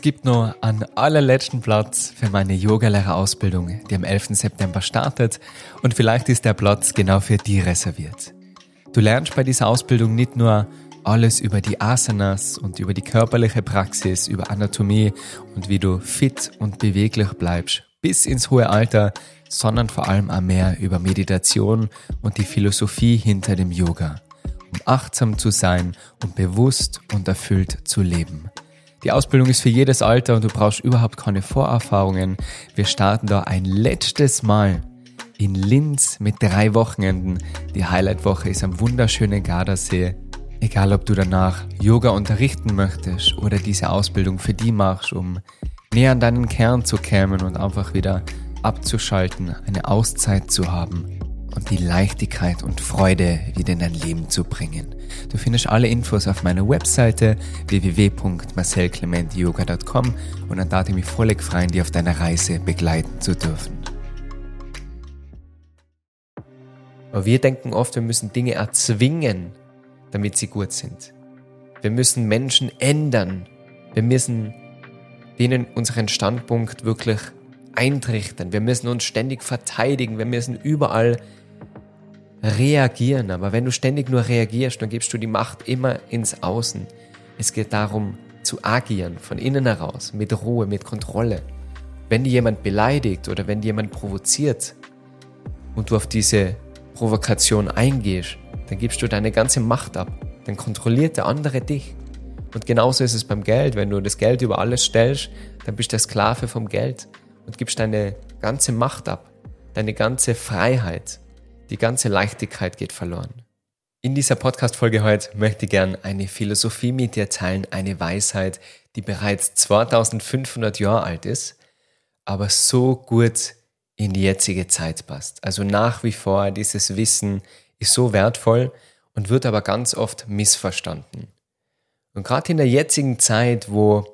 gibt noch einen allerletzten Platz für meine Yogalehrerausbildung, die am 11. September startet, und vielleicht ist der Platz genau für die reserviert. Du lernst bei dieser Ausbildung nicht nur alles über die Asanas und über die körperliche Praxis, über Anatomie und wie du fit und beweglich bleibst bis ins hohe Alter, sondern vor allem auch mehr über Meditation und die Philosophie hinter dem Yoga, um achtsam zu sein und bewusst und erfüllt zu leben. Die Ausbildung ist für jedes Alter und du brauchst überhaupt keine Vorerfahrungen. Wir starten da ein letztes Mal in Linz mit 3 Wochenenden. Die Highlight-Woche ist am wunderschönen Gardasee. Egal, ob du danach Yoga unterrichten möchtest oder diese Ausbildung für die machst, um näher an deinen Kern zu kommen und einfach wieder abzuschalten, eine Auszeit zu haben und die Leichtigkeit und Freude wieder in dein Leben zu bringen. Du findest alle Infos auf meiner Webseite www.marcelclementyoga.com und dann darf ich mich völlig freuen, dich auf deiner Reise begleiten zu dürfen. Aber wir denken oft, wir müssen Dinge erzwingen, damit sie gut sind. Wir müssen Menschen ändern. Wir müssen denen unseren Standpunkt wirklich eintrichtern. Wir müssen uns ständig verteidigen. Wir müssen überall reagieren. Aber wenn du ständig nur reagierst, dann gibst du die Macht immer ins Außen. Es geht darum, zu agieren, von innen heraus, mit Ruhe, mit Kontrolle. Wenn dir jemand beleidigt oder wenn dir jemand provoziert und du auf diese Provokation eingehst, dann gibst du deine ganze Macht ab. Dann kontrolliert der andere dich. Und genauso ist es beim Geld. Wenn du das Geld über alles stellst, dann bist du der Sklave vom Geld und gibst deine ganze Macht ab. Deine ganze Freiheit. Die ganze Leichtigkeit geht verloren. In dieser Podcast-Folge heute möchte ich gern eine Philosophie mit dir teilen, eine Weisheit, die bereits 2500 Jahre alt ist, aber so gut in die jetzige Zeit passt. Also nach wie vor, dieses Wissen ist so wertvoll und wird aber ganz oft missverstanden. Und gerade in der jetzigen Zeit, wo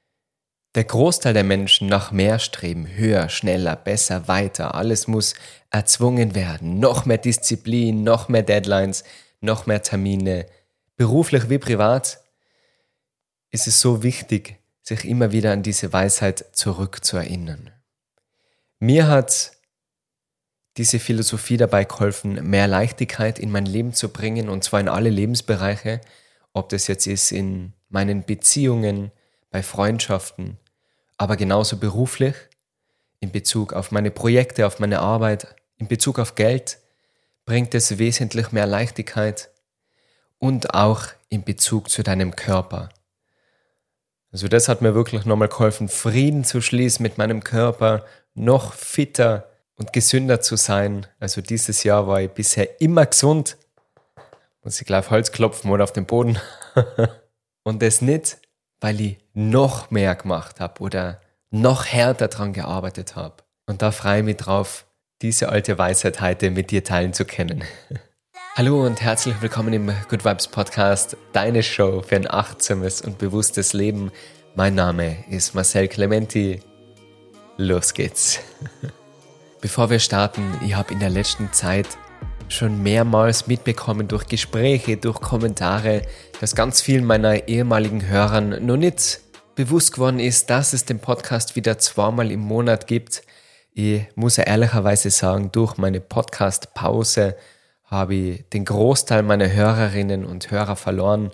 der Großteil der Menschen nach mehr streben, höher, schneller, besser, weiter, alles muss erzwungen werden, noch mehr Disziplin, noch mehr Deadlines, noch mehr Termine, beruflich wie privat, ist es so wichtig, sich immer wieder an diese Weisheit zurückzuerinnern. Mir hat diese Philosophie dabei geholfen, mehr Leichtigkeit in mein Leben zu bringen, und zwar in alle Lebensbereiche, ob das jetzt ist in meinen Beziehungen, bei Freundschaften, aber genauso beruflich, in Bezug auf meine Projekte, auf meine Arbeit, in Bezug auf Geld, bringt es wesentlich mehr Leichtigkeit und auch in Bezug zu deinem Körper. Also das hat mir wirklich nochmal geholfen, Frieden zu schließen mit meinem Körper, noch fitter und gesünder zu sein. Also dieses Jahr war ich bisher immer gesund. Muss ich gleich auf Holz klopfen oder auf den Boden. Und das nicht, weil ich noch mehr gemacht habe oder noch härter dran gearbeitet habe. Und da freue ich mich drauf, diese alte Weisheit heute mit dir teilen zu können. Hallo und herzlich willkommen im Good Vibes Podcast, deine Show für ein achtsames und bewusstes Leben. Mein Name ist Marcel Clementi. Los geht's. Bevor wir starten, ich habe in der letzten Zeit schon mehrmals mitbekommen durch Gespräche, durch Kommentare, dass ganz vielen meiner ehemaligen Hörern noch nicht bewusst geworden ist, dass es den Podcast wieder 2-mal im Monat gibt. Ich muss ja ehrlicherweise sagen, durch meine Podcast-Pause habe ich den Großteil meiner Hörerinnen und Hörer verloren.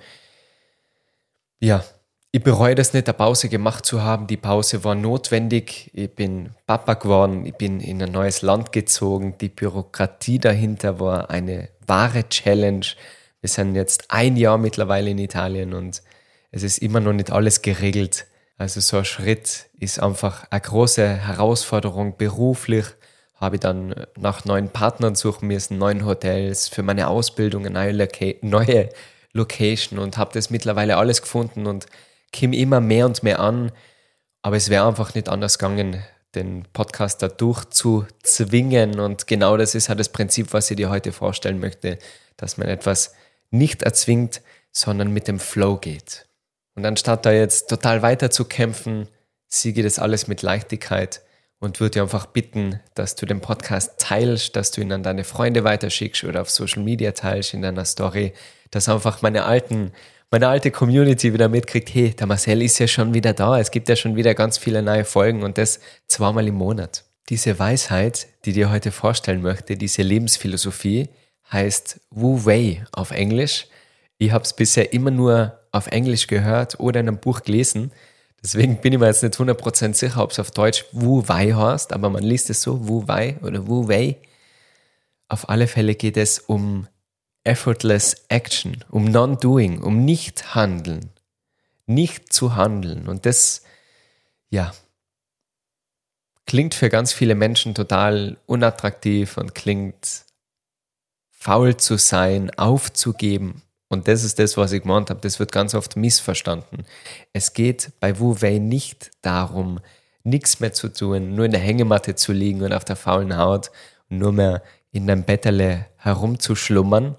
Ja, ich bereue das nicht, eine Pause gemacht zu haben. Die Pause war notwendig. Ich bin Papa geworden, ich bin in ein neues Land gezogen. Die Bürokratie dahinter war eine wahre Challenge. Wir sind jetzt 1 Jahr mittlerweile in Italien und es ist immer noch nicht alles geregelt. Also so ein Schritt ist einfach eine große Herausforderung. Beruflich habe ich dann nach neuen Partnern suchen müssen, neuen Hotels, für meine Ausbildung eine neue Location und habe das mittlerweile alles gefunden und komme immer mehr und mehr an, aber es wäre einfach nicht anders gegangen, den Podcast da durchzuzwingen, und genau das ist halt das Prinzip, was ich dir heute vorstellen möchte, dass man etwas nicht erzwingt, sondern mit dem Flow geht. Und anstatt da jetzt total weiter zu kämpfen, siege das alles mit Leichtigkeit und würde dir einfach bitten, dass du den Podcast teilst, dass du ihn an deine Freunde weiterschickst oder auf Social Media teilst in deiner Story, dass einfach meine alten meine alte Community wieder mitkriegt, hey, der Marcel ist ja schon wieder da, es gibt ja schon wieder ganz viele neue Folgen und das 2-mal im Monat. Diese Weisheit, die ich dir heute vorstellen möchte, diese Lebensphilosophie, heißt Wu Wei auf Englisch. Ich habe es bisher immer nur auf Englisch gehört oder in einem Buch gelesen. Deswegen bin ich mir jetzt nicht 100% sicher, ob es auf Deutsch Wu Wei heißt, aber man liest es so, Wu Wei oder Wu Wei. Auf alle Fälle geht es um effortless action, um non-doing, um nicht handeln, nicht zu handeln. Und das, ja, klingt für ganz viele Menschen total unattraktiv und klingt faul zu sein, aufzugeben. Und das ist das, was ich gemeint habe. Das wird ganz oft missverstanden. Es geht bei Wu Wei nicht darum, nichts mehr zu tun, nur in der Hängematte zu liegen und auf der faulen Haut und nur mehr in deinem Betterle herumzuschlummern,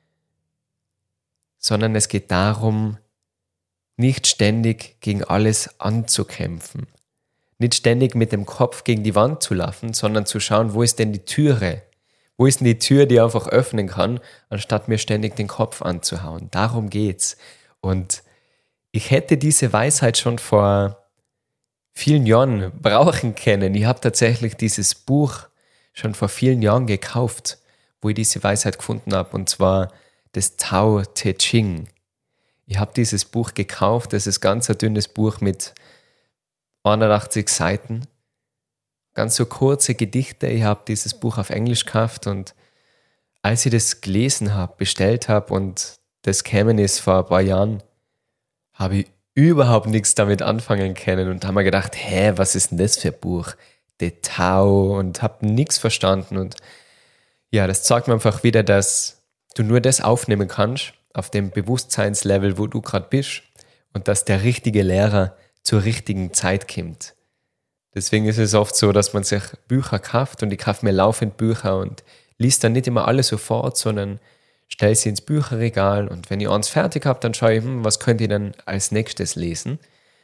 sondern es geht darum, nicht ständig gegen alles anzukämpfen. Nicht ständig mit dem Kopf gegen die Wand zu laufen, sondern zu schauen, wo ist denn die Türe? Wo ist denn die Tür, die ich einfach öffnen kann, anstatt mir ständig den Kopf anzuhauen? Darum geht's. Und ich hätte diese Weisheit schon vor vielen Jahren brauchen können. Ich habe tatsächlich dieses Buch schon vor vielen Jahren gekauft, wo ich diese Weisheit gefunden habe, und zwar das Tao Te Ching. Ich habe dieses Buch gekauft, das ist ganz ein dünnes Buch mit 81 Seiten. Ganz so kurze Gedichte. Ich habe dieses Buch auf Englisch gekauft und als ich das gelesen habe, bestellt habe und das gekommen ist vor ein paar Jahren, habe ich überhaupt nichts damit anfangen können und habe mir gedacht, was ist denn das für ein Buch? De Tao, und habe nichts verstanden. Und ja, das zeigt mir einfach wieder, dass du nur das aufnehmen kannst auf dem Bewusstseinslevel, wo du gerade bist, und dass der richtige Lehrer zur richtigen Zeit kommt. Deswegen ist es oft so, dass man sich Bücher kauft und ich kaufe mir laufend Bücher und liest dann nicht immer alle sofort, sondern stelle sie ins Bücherregal und wenn ich eins fertig habe, dann schaue ich, was könnte ich dann als nächstes lesen?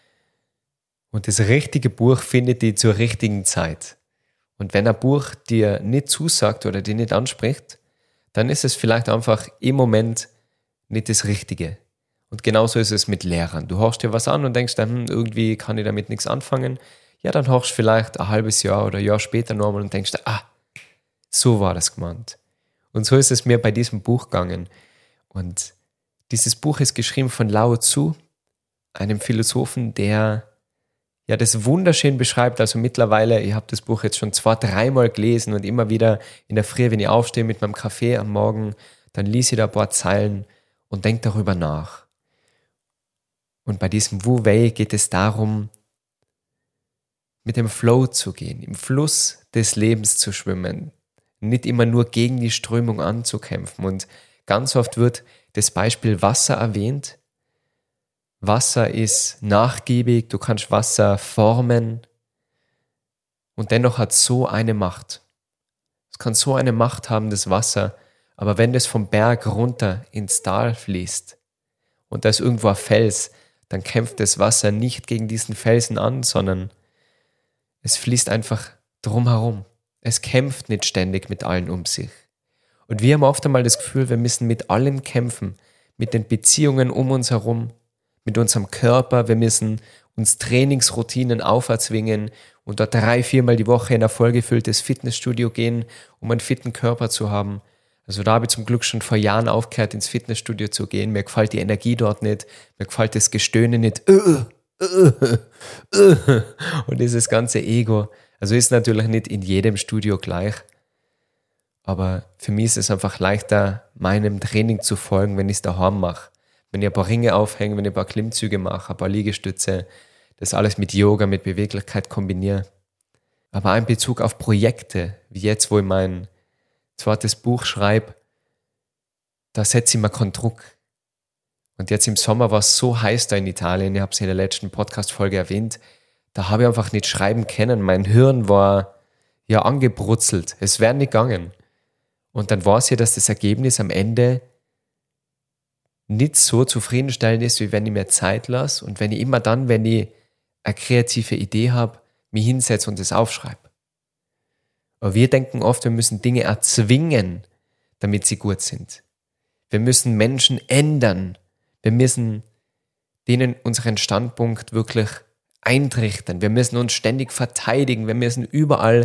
Und das richtige Buch findet ihr zur richtigen Zeit. Und wenn ein Buch dir nicht zusagt oder dir nicht anspricht, dann ist es vielleicht einfach im Moment nicht das Richtige. Und genauso ist es mit Lehrern. Du hörst dir was an und denkst dann, irgendwie kann ich damit nichts anfangen. Ja, dann hörst du vielleicht ein halbes Jahr oder ein Jahr später nochmal und denkst, so war das gemeint. Und so ist es mir bei diesem Buch gegangen. Und dieses Buch ist geschrieben von Lao Tzu, einem Philosophen, der ja das wunderschön beschreibt. Also mittlerweile, ich habe das Buch jetzt schon 2-3 Mal gelesen und immer wieder in der Früh, wenn ich aufstehe mit meinem Kaffee am Morgen, dann lese ich da ein paar Zeilen und denke darüber nach. Und bei diesem Wu Wei geht es darum, mit dem Flow zu gehen, im Fluss des Lebens zu schwimmen, nicht immer nur gegen die Strömung anzukämpfen. Und ganz oft wird das Beispiel Wasser erwähnt. Wasser ist nachgiebig, du kannst Wasser formen und dennoch hat es so eine Macht. Es kann so eine Macht haben, das Wasser, aber wenn das vom Berg runter ins Tal fließt und da ist irgendwo ein Fels, dann kämpft das Wasser nicht gegen diesen Felsen an, sondern es fließt einfach drumherum. Es kämpft nicht ständig mit allen um sich. Und wir haben oft einmal das Gefühl, wir müssen mit allem kämpfen, mit den Beziehungen um uns herum, mit unserem Körper. Wir müssen uns Trainingsroutinen auferzwingen und dort 3-4 Mal die Woche in ein vollgefülltes Fitnessstudio gehen, um einen fitten Körper zu haben. Also da habe ich zum Glück schon vor Jahren aufgehört, ins Fitnessstudio zu gehen. Mir gefällt die Energie dort nicht, mir gefällt das Gestöhne nicht. Und dieses ganze Ego. Also ist natürlich nicht in jedem Studio gleich, aber für mich ist es einfach leichter, meinem Training zu folgen, wenn ich es daheim mache. Wenn ich ein paar Ringe aufhänge, wenn ich ein paar Klimmzüge mache, ein paar Liegestütze, das alles mit Yoga, mit Beweglichkeit kombiniere. Aber auch in Bezug auf Projekte, wie jetzt, wo ich mein zweites Buch schreibe, da setze ich mir keinen Druck. Und jetzt im Sommer war es so heiß da in Italien, ich habe es in der letzten Podcast-Folge erwähnt, da habe ich einfach nicht schreiben können. Mein Hirn war ja angebrutzelt, es wäre nicht gegangen. Und dann war es ja, dass das Ergebnis am Ende nicht so zufriedenstellend ist, wie wenn ich mir Zeit lasse und wenn ich immer dann, wenn ich eine kreative Idee habe, mich hinsetze und das aufschreibe. Aber wir denken oft, wir müssen Dinge erzwingen, damit sie gut sind. Wir müssen Menschen ändern. Wir müssen denen unseren Standpunkt wirklich eintrichtern. Wir müssen uns ständig verteidigen, wir müssen überall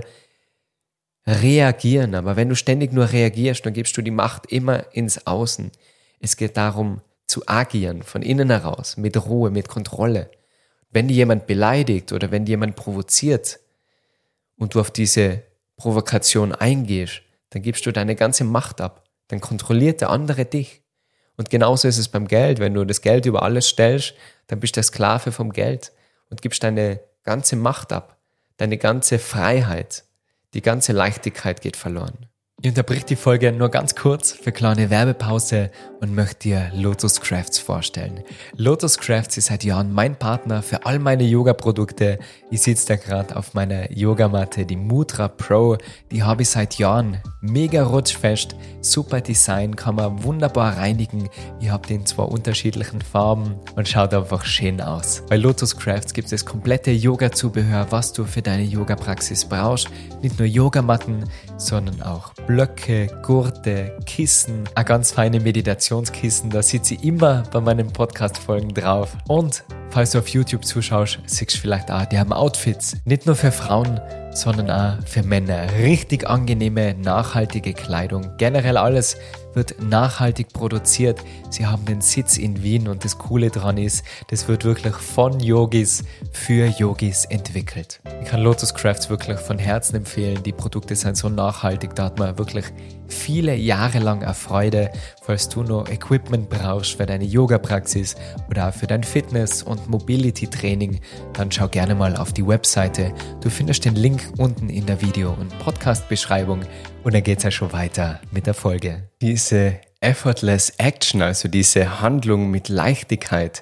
reagieren. Aber wenn du ständig nur reagierst, dann gibst du die Macht immer ins Außen. Es geht darum, zu agieren, von innen heraus, mit Ruhe, mit Kontrolle. Wenn dir jemand beleidigt oder wenn dir jemand provoziert und du auf diese Provokation eingehst, dann gibst du deine ganze Macht ab. Dann kontrolliert der andere dich. Und genauso ist es beim Geld. Wenn du das Geld über alles stellst, dann bist du der Sklave vom Geld und gibst deine ganze Macht ab, deine ganze Freiheit, die ganze Leichtigkeit geht verloren. Ich unterbrich die Folge nur ganz kurz für eine kleine Werbepause und möchte dir Lotus Crafts vorstellen. Lotus Crafts ist seit Jahren mein Partner für all meine Yoga-Produkte. Ich sitze da gerade auf meiner Yogamatte, die Mudra Pro. Die habe ich seit Jahren. Mega rutschfest, super Design, kann man wunderbar reinigen. Ich habe den in 2 unterschiedlichen Farben und schaut einfach schön aus. Bei Lotus Crafts gibt es das komplette Yoga-Zubehör, was du für deine Yoga-Praxis brauchst. Nicht nur Yogamatten, sondern auch Blöcke, Gurte, Kissen, ein ganz feine Meditationskissen, da sitze ich immer bei meinen Podcast-Folgen drauf. Und falls du auf YouTube zuschaust, siehst du vielleicht auch, die haben Outfits, nicht nur für Frauen, sondern auch für Männer. Richtig angenehme, nachhaltige Kleidung. Generell alles wird nachhaltig produziert. Sie haben den Sitz in Wien und das Coole dran ist, das wird wirklich von Yogis für Yogis entwickelt. Ich kann Lotus Crafts wirklich von Herzen empfehlen. Die Produkte sind so nachhaltig, da hat man wirklich viele Jahre lang eine Freude. Falls du noch Equipment brauchst für deine Yoga-Praxis oder auch für dein Fitness- und Mobility-Training, dann schau gerne mal auf die Webseite. Du findest den Link unten in der Video- und Podcast-Beschreibung und dann geht's ja schon weiter mit der Folge. Diese Effortless Action, also diese Handlung mit Leichtigkeit,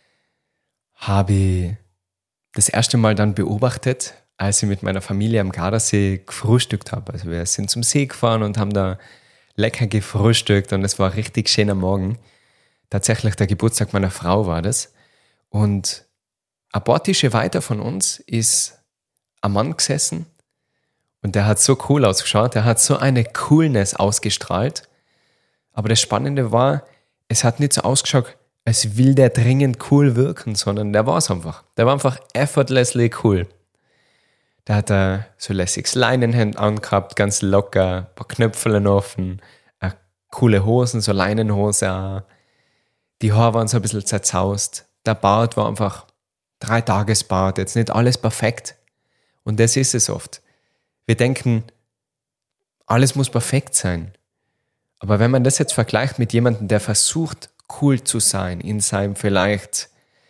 habe ich das erste Mal dann beobachtet, als ich mit meiner Familie am Gardasee gefrühstückt habe. Also wir sind zum See gefahren und haben da lecker gefrühstückt und es war ein richtig schöner Morgen. Tatsächlich der Geburtstag meiner Frau war das. Und ein paar Tische weiter von uns ist ein Mann gesessen und der hat so cool ausgeschaut, der hat so eine Coolness ausgestrahlt. Aber das Spannende war, es hat nicht so ausgeschaut, als will der dringend cool wirken, sondern der war es einfach. Der war einfach effortlessly cool. Der hat so lässiges Leinenhemd angehabt, ganz locker, ein paar Knöpfe offen, coole Hosen, so Leinenhose auch. Die Haare waren so ein bisschen zerzaust. Der Bart war einfach 3-Tages-Bart, jetzt nicht alles perfekt. Und das ist es oft. Wir denken, alles muss perfekt sein. Aber wenn man das jetzt vergleicht mit jemandem, der versucht, cool zu sein, in seinem vielleicht,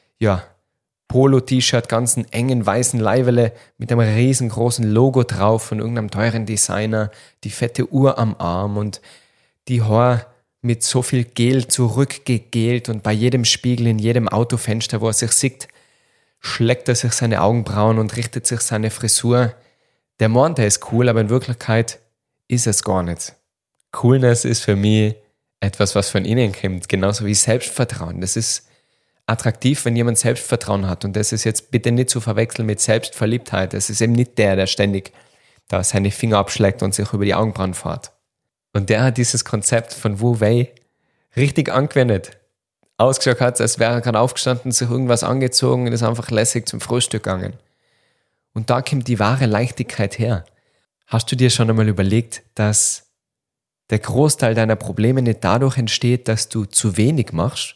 Polo-T-Shirt, ganz einen engen weißen Leibele mit einem riesengroßen Logo drauf von irgendeinem teuren Designer, die fette Uhr am Arm und die Haare mit so viel Gel zurückgegelt und bei jedem Spiegel in jedem Autofenster, wo er sich sieht, schlägt er sich seine Augenbrauen und richtet sich seine Frisur. Der meint, er ist cool, aber in Wirklichkeit ist es gar nicht. Coolness ist für mich etwas, was von innen kommt, genauso wie Selbstvertrauen. Das ist attraktiv, wenn jemand Selbstvertrauen hat und das ist jetzt bitte nicht zu verwechseln mit Selbstverliebtheit. Das ist eben nicht der ständig da seine Finger abschlägt und sich über die Augenbrauen fährt. Und der hat dieses Konzept von Wu Wei richtig angewendet. Ausgeschaut hat, als wäre er gerade aufgestanden, sich irgendwas angezogen und ist einfach lässig zum Frühstück gegangen. Und da kommt die wahre Leichtigkeit her. Hast du dir schon einmal überlegt, dass der Großteil deiner Probleme nicht dadurch entsteht, dass du zu wenig machst,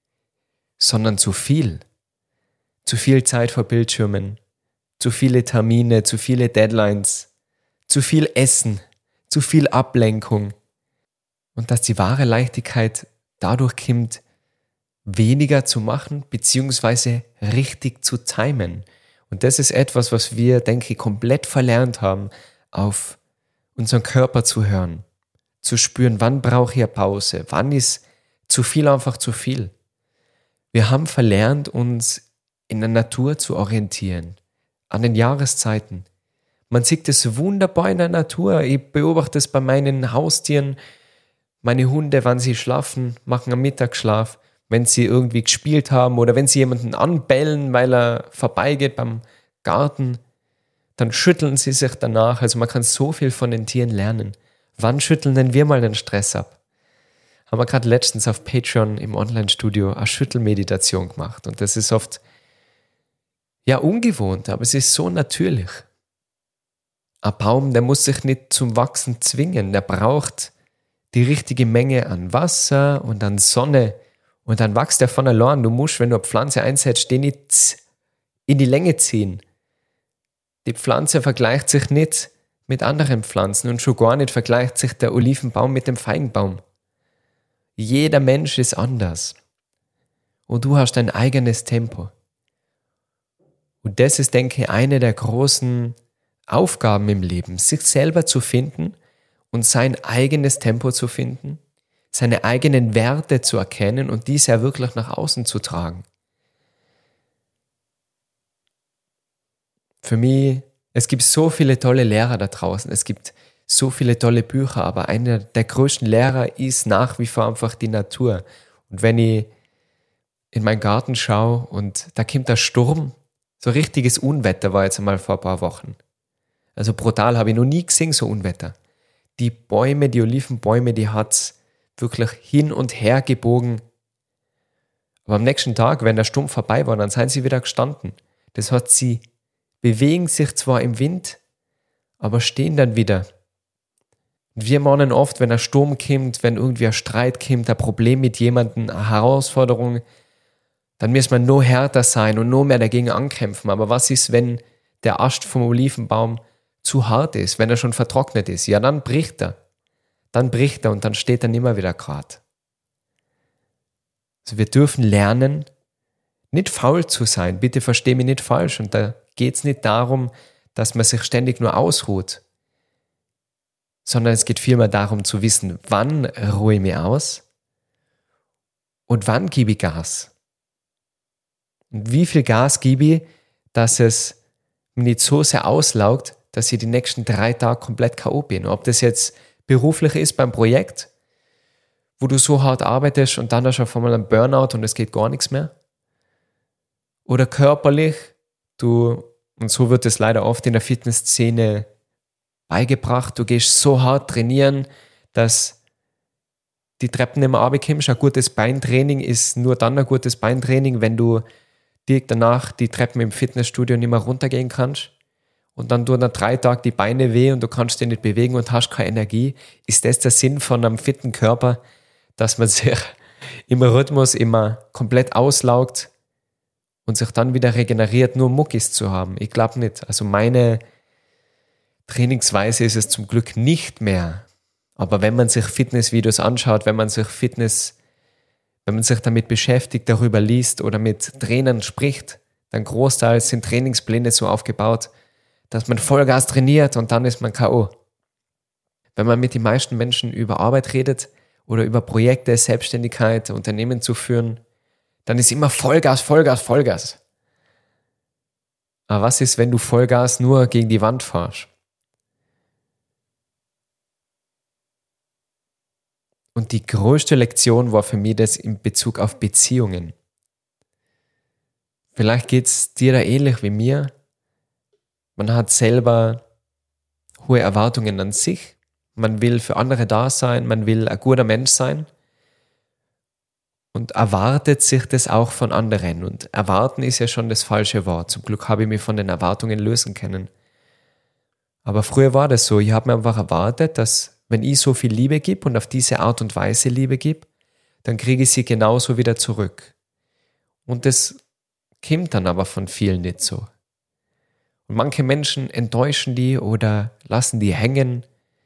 sondern zu viel? Zu viel Zeit vor Bildschirmen, zu viele Termine, zu viele Deadlines, zu viel Essen, zu viel Ablenkung. Und dass die wahre Leichtigkeit dadurch kommt, weniger zu machen, beziehungsweise richtig zu timen. Und das ist etwas, was wir, denke ich, komplett verlernt haben, auf unseren Körper zu hören, zu spüren, wann brauche ich eine Pause, wann ist zu viel einfach zu viel. Wir haben verlernt, uns in der Natur zu orientieren, an den Jahreszeiten. Man sieht es wunderbar in der Natur. Ich beobachte es bei meinen Haustieren. Meine Hunde, wenn sie schlafen, machen einen Mittagsschlaf. Wenn sie irgendwie gespielt haben oder wenn sie jemanden anbellen, weil er vorbeigeht beim Garten, dann schütteln sie sich danach. Also man kann so viel von den Tieren lernen. Wann schütteln denn wir mal den Stress ab? haben wir gerade letztens auf Patreon im Online-Studio eine Schüttelmeditation gemacht. Und das ist oft ja ungewohnt, aber es ist so natürlich. Ein Baum, der muss sich nicht zum Wachsen zwingen. Der braucht die richtige Menge an Wasser und an Sonne. Und dann wächst er von allein. Du musst, wenn du eine Pflanze einsetzt, die nicht in die Länge ziehen. Die Pflanze vergleicht sich nicht mit anderen Pflanzen und schon gar nicht vergleicht sich der Olivenbaum mit dem Feigenbaum. Jeder Mensch ist anders. Und du hast dein eigenes Tempo. Und das ist, denke ich, eine der großen Aufgaben im Leben, sich selber zu finden und sein eigenes Tempo zu finden, seine eigenen Werte zu erkennen und diese ja wirklich nach außen zu tragen. Für mich, es gibt so viele tolle Lehrer da draußen, es gibt so viele tolle Bücher, aber einer der größten Lehrer ist nach wie vor einfach die Natur. Und wenn ich in meinen Garten schaue und da kommt der Sturm, so richtiges Unwetter war jetzt einmal vor ein paar Wochen. Also brutal, habe ich noch nie gesehen, so Unwetter. Die Bäume, die Olivenbäume, die hat's wirklich hin und her gebogen. Aber am nächsten Tag, wenn der Sturm vorbei war, dann sind sie wieder gestanden. Das heißt, sie bewegen sich zwar im Wind, aber stehen dann wieder. Und wir meinen oft, wenn ein Sturm kommt, wenn irgendwie ein Streit kommt, ein Problem mit jemandem, eine Herausforderung, dann müssen wir noch härter sein und noch mehr dagegen ankämpfen. Aber was ist, wenn der Ast vom Olivenbaum zu hart ist, wenn er schon vertrocknet ist? Ja, dann bricht er. Dann bricht er und dann steht er nimmer wieder gerade. Also wir dürfen lernen, nicht faul zu sein. Bitte versteh mich nicht falsch. Und da geht es nicht darum, dass man sich ständig nur ausruht, sondern es geht vielmehr darum zu wissen, wann ruhe ich mich aus und wann gebe ich Gas. Und wie viel Gas gebe ich, dass es mich nicht so sehr auslaugt, dass ich die nächsten 3 Tage komplett K.O. bin. Ob das jetzt beruflich ist beim Projekt, wo du so hart arbeitest und dann hast du auf einmal einen Burnout und es geht gar nichts mehr. Oder körperlich, und so wird es leider oft in der Fitnessszene beigebracht, du gehst so hart trainieren, dass die Treppen nicht mehr runterkommst. Ein gutes Beintraining ist nur dann ein gutes Beintraining, wenn du direkt danach die Treppen im Fitnessstudio nicht mehr runtergehen kannst. Und dann tun dann 3 Tage die Beine weh und du kannst dich nicht bewegen und hast keine Energie. Ist das der Sinn von einem fitten Körper, dass man sich im Rhythmus immer komplett auslaugt und sich dann wieder regeneriert, nur Muckis zu haben? Ich glaube nicht. Also meine Trainingsweise ist es zum Glück nicht mehr. Aber wenn man sich Fitnessvideos anschaut, wenn man sich damit beschäftigt, darüber liest oder mit Trainern spricht, dann großteils sind Trainingspläne so aufgebaut, dass man Vollgas trainiert und dann ist man K.O. Wenn man mit den meisten Menschen über Arbeit redet oder über Projekte, Selbstständigkeit, Unternehmen zu führen, dann ist immer Vollgas, Vollgas, Vollgas. Aber was ist, wenn du Vollgas nur gegen die Wand fährst? Und die größte Lektion war für mich das in Bezug auf Beziehungen. Vielleicht geht es dir da ähnlich wie mir. Man hat selber hohe Erwartungen an sich. Man will für andere da sein. Man will ein guter Mensch sein. Und erwartet sich das auch von anderen. Und erwarten ist ja schon das falsche Wort. Zum Glück habe ich mich von den Erwartungen lösen können. Aber früher war das so. Ich habe mir einfach erwartet, dass wenn ich so viel Liebe gebe und auf diese Art und Weise Liebe gebe, dann kriege ich sie genauso wieder zurück. Und das kommt dann aber von vielen nicht so. Und manche Menschen enttäuschen die oder lassen die hängen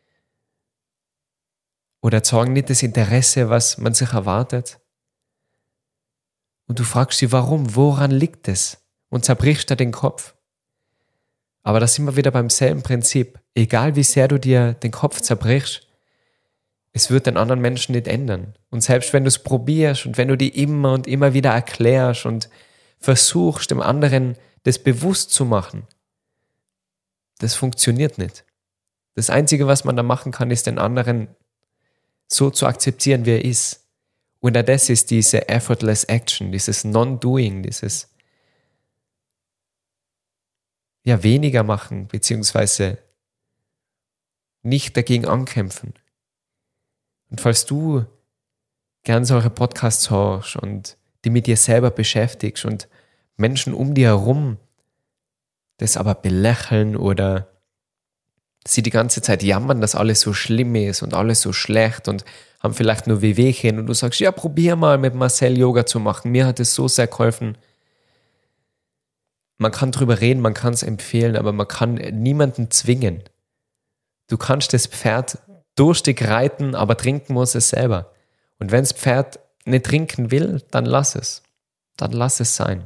oder zeigen nicht das Interesse, was man sich erwartet. Und du fragst sie, warum, woran liegt es? Und zerbrichst da den Kopf. Aber da sind wir wieder beim selben Prinzip. Egal wie sehr du dir den Kopf zerbrichst, es wird den anderen Menschen nicht ändern. Und selbst wenn du es probierst und wenn du die immer und immer wieder erklärst und versuchst, dem anderen das bewusst zu machen, das funktioniert nicht. Das Einzige, was man da machen kann, ist den anderen so zu akzeptieren, wie er ist. Und auch das ist diese effortless action, dieses Non-Doing, dieses weniger machen, beziehungsweise nicht dagegen ankämpfen. Und falls du gern solche Podcasts hörst und die mit dir selber beschäftigst und Menschen um dir herum das aber belächeln oder sie die ganze Zeit jammern, dass alles so schlimm ist und alles so schlecht und haben vielleicht nur Wehwehchen und du sagst, ja, probier mal mit Marcel Yoga zu machen, mir hat es so sehr geholfen. Man kann drüber reden, man kann es empfehlen, aber man kann niemanden zwingen. Du kannst das Pferd durstig reiten, aber trinken muss es selber. Und wenn das Pferd nicht trinken will, dann lass es. Dann lass es sein.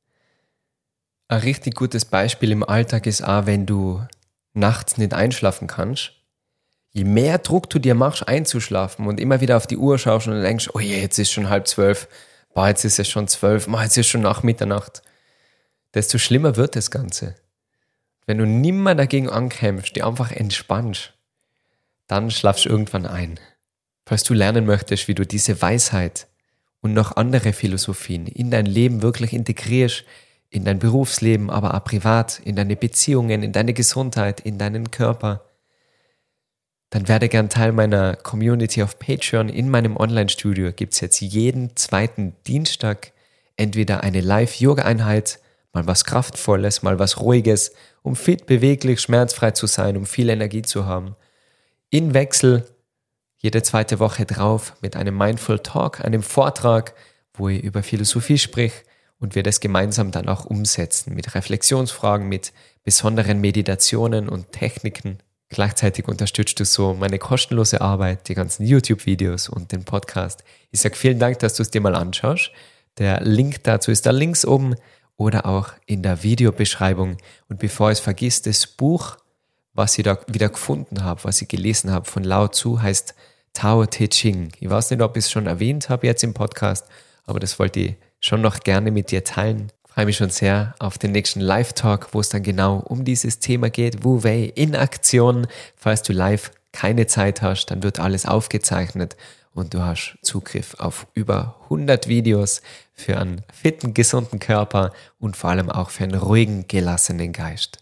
Ein richtig gutes Beispiel im Alltag ist auch, wenn du nachts nicht einschlafen kannst. Je mehr Druck du dir machst, einzuschlafen und immer wieder auf die Uhr schaust und denkst, oh je, jetzt ist schon 11:30, jetzt ist es schon 12, jetzt ist schon nach Mitternacht, desto schlimmer wird das Ganze. Wenn du nimmer dagegen ankämpfst, die einfach entspannst, dann schlafst du irgendwann ein. Falls du lernen möchtest, wie du diese Weisheit und noch andere Philosophien in dein Leben wirklich integrierst, in dein Berufsleben, aber auch privat, in deine Beziehungen, in deine Gesundheit, in deinen Körper, dann werde gern Teil meiner Community auf Patreon. In meinem Online-Studio gibt es jetzt jeden zweiten Dienstag entweder eine Live-Yoga-Einheit, mal was Kraftvolles, mal was Ruhiges, um fit, beweglich, schmerzfrei zu sein, um viel Energie zu haben. In Wechsel jede zweite Woche drauf mit einem Mindful Talk, einem Vortrag, wo ich über Philosophie sprich und wir das gemeinsam dann auch umsetzen mit Reflexionsfragen, mit besonderen Meditationen und Techniken. Gleichzeitig unterstützt du so meine kostenlose Arbeit, die ganzen YouTube-Videos und den Podcast. Ich sage vielen Dank, dass du es dir mal anschaust. Der Link dazu ist da links oben oder auch in der Videobeschreibung. Und bevor ich es vergiss, das Buch, was ich da wieder gefunden habe, was ich gelesen habe von Lao Tzu, heißt Tao Te Ching. Ich weiß nicht, ob ich es schon erwähnt habe jetzt im Podcast, aber das wollte ich schon noch gerne mit dir teilen. Ich freue mich schon sehr auf den nächsten Live-Talk, wo es dann genau um dieses Thema geht. Wu Wei in Aktion. Falls du live keine Zeit hast, dann wird alles aufgezeichnet und du hast Zugriff auf über 100 Videos für einen fitten, gesunden Körper und vor allem auch für einen ruhigen, gelassenen Geist.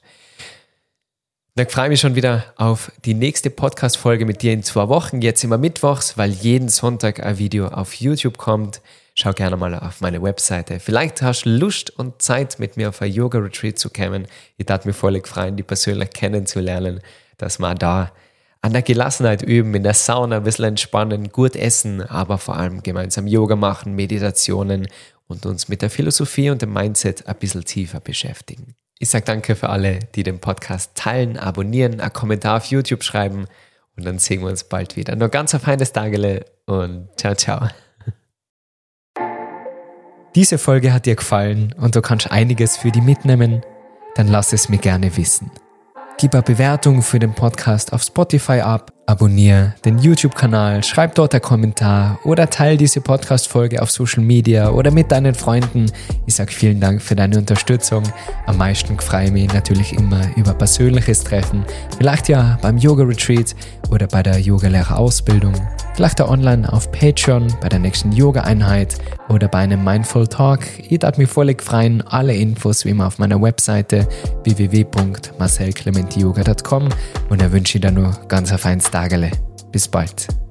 Ich freue mich schon wieder auf die nächste Podcast-Folge mit dir in 2 Wochen. Jetzt immer mittwochs, weil jeden Sonntag ein Video auf YouTube kommt. Schau gerne mal auf meine Webseite. Vielleicht hast du Lust und Zeit, mit mir auf ein Yoga-Retreat zu kommen. Ich darf mich völlig freuen, die persönlich kennenzulernen, dass wir da an der Gelassenheit üben, in der Sauna ein bisschen entspannen, gut essen, aber vor allem gemeinsam Yoga machen, Meditationen und uns mit der Philosophie und dem Mindset ein bisschen tiefer beschäftigen. Ich sage danke für alle, die den Podcast teilen, abonnieren, einen Kommentar auf YouTube schreiben und dann sehen wir uns bald wieder. Noch ganz ein feines Tagele und ciao, ciao. Diese Folge hat dir gefallen und du kannst einiges für dich mitnehmen, dann lass es mir gerne wissen. Gib eine Bewertung für den Podcast auf Spotify ab, abonniere den YouTube-Kanal, schreib dort einen Kommentar oder teile diese Podcast-Folge auf Social Media oder mit deinen Freunden. Ich sage vielen Dank für deine Unterstützung. Am meisten freue ich mich natürlich immer über persönliches Treffen, vielleicht ja beim Yoga-Retreat oder bei der Yogalehrerausbildung, vielleicht auch online auf Patreon bei der nächsten Yoga-Einheit oder bei einem Mindful Talk. Ich darf mich völlig freuen. Alle Infos wie immer auf meiner Webseite www.marcelclementiyoga.com und dann wünsche ich dir nur ganz ein feines Tagele. Bis bald.